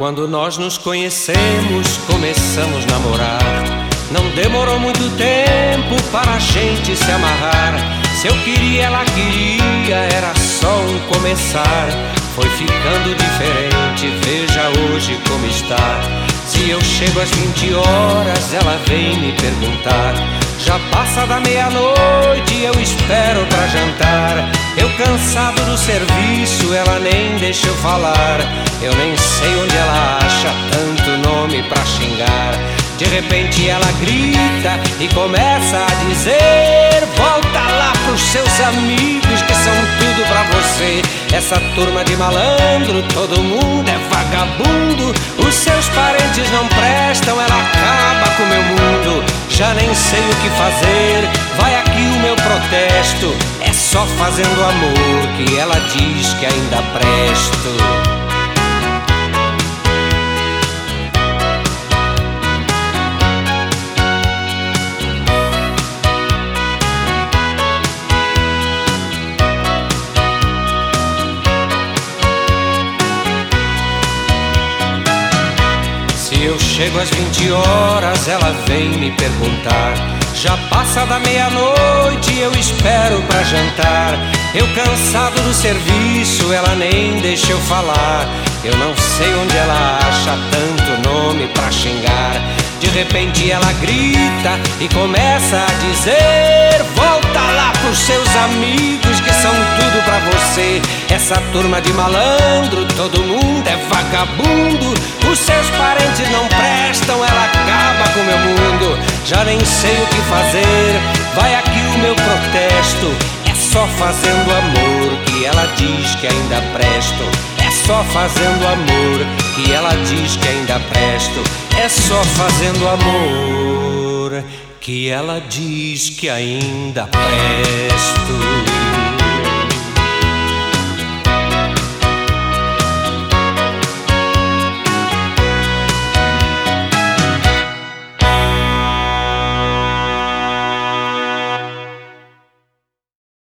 Quando nós nos conhecemos, começamos a namorar. Não demorou muito tempo para a gente se amarrar. Se eu queria, ela queria, era só um começar. Foi ficando diferente, veja hoje como está. Se eu chego às 20 horas, ela vem me perguntar. Já passa da meia-noite, eu espero pra jantar. Eu cansado do serviço, ela nem deixa eu falar. Eu nem sei onde ela acha tanto nome pra xingar. De repente ela grita e começa a dizer: volta lá pros seus amigos que são tudo pra você. Essa turma de malandro, todo mundo é vagabundo. Os seus parentes não prestam, ela acaba com meu mundo. Já nem sei o que fazer, vai aqui o meu protesto. É só fazendo amor que ela diz que ainda presto. Eu chego às 20 horas, ela vem me perguntar. Já passa da meia-noite, eu espero pra jantar. Eu cansado do serviço, ela nem deixa eu falar. Eu não sei onde ela acha tanto nome pra xingar. De repente ela grita e começa a dizer: volta lá pros seus amigos que são tudo pra você. Essa turma de malandro, todo mundo é vagabundo. Os seus parentes não prestam, ela acaba com meu mundo. Já nem sei o que fazer, vai aqui o meu protesto. É só fazendo amor que ela diz que ainda presto. É só fazendo amor que ela diz que ainda presto. É só fazendo amor que ela diz que ainda presto.